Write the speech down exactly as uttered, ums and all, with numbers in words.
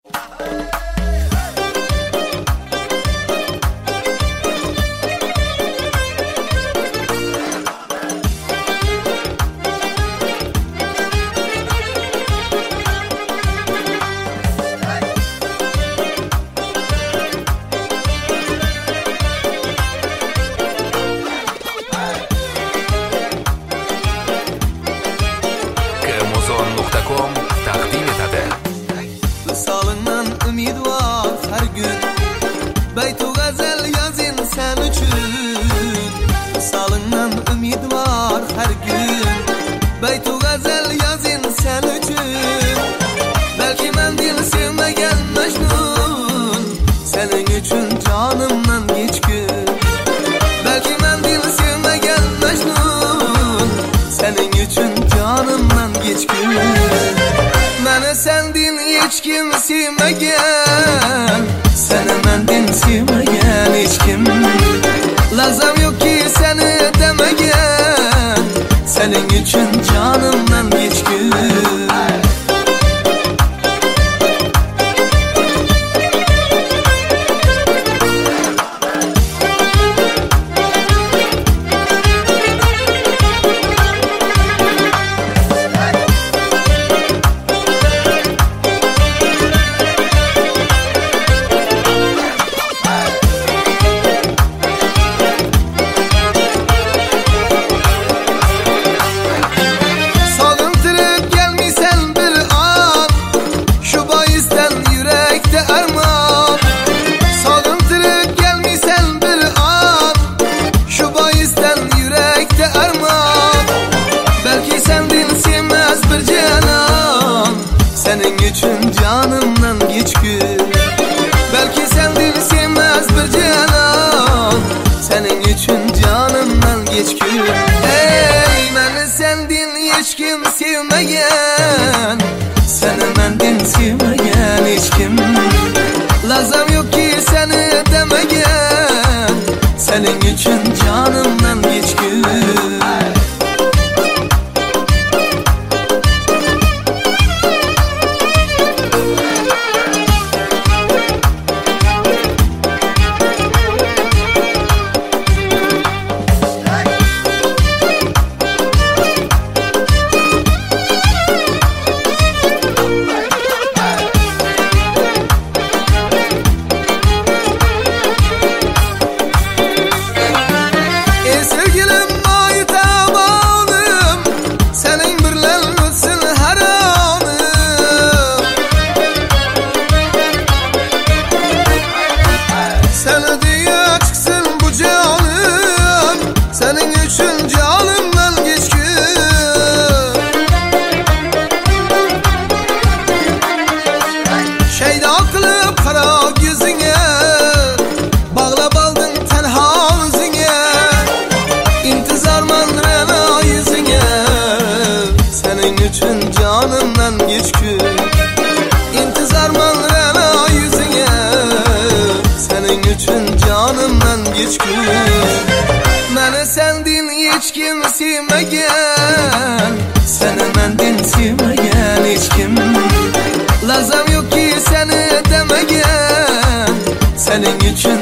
Kmozon nuqta com taqdim etadi. Visolingdan umidvor har kun baytu g'azal yozin sen uchun. Visolingdan umidvor har kun baytu g'azal yozin sen uchun. Balki men dil sevmagan Majnun sening uchun jonimdan kechgun. Balki men dil sevmagan Majnun sening uchun jonimdan kechgun. Meni sendin hech kim sevmagan, seni mendin sevmagan hech kim. Lazam yo'qki seni demagan, sening uchun jonimdan kechgun. Senin için canımdan geçgün. Belki sen dil sevmez bir canan, senin için canımdan geçgün. Ey beni sendin hiç kim sevmeyen, seni mendin sevmeyen hiç kim. Lazım yok ki seni demegen, senin için canımdan geçgün. Senin için canımdan geçgün. Şeyda kılıp kara yüzüne bağlap aldın tenha özüne. İntizar mandırana yüzüne, senin için canımdan geçgün. İntizar mandırana yüzüne, senin için canımdan geçgün. Meni sendin hiç kim sevmegan, seni mendin sevmegan hiç kim. Lazım yok ki seni demegen, senin için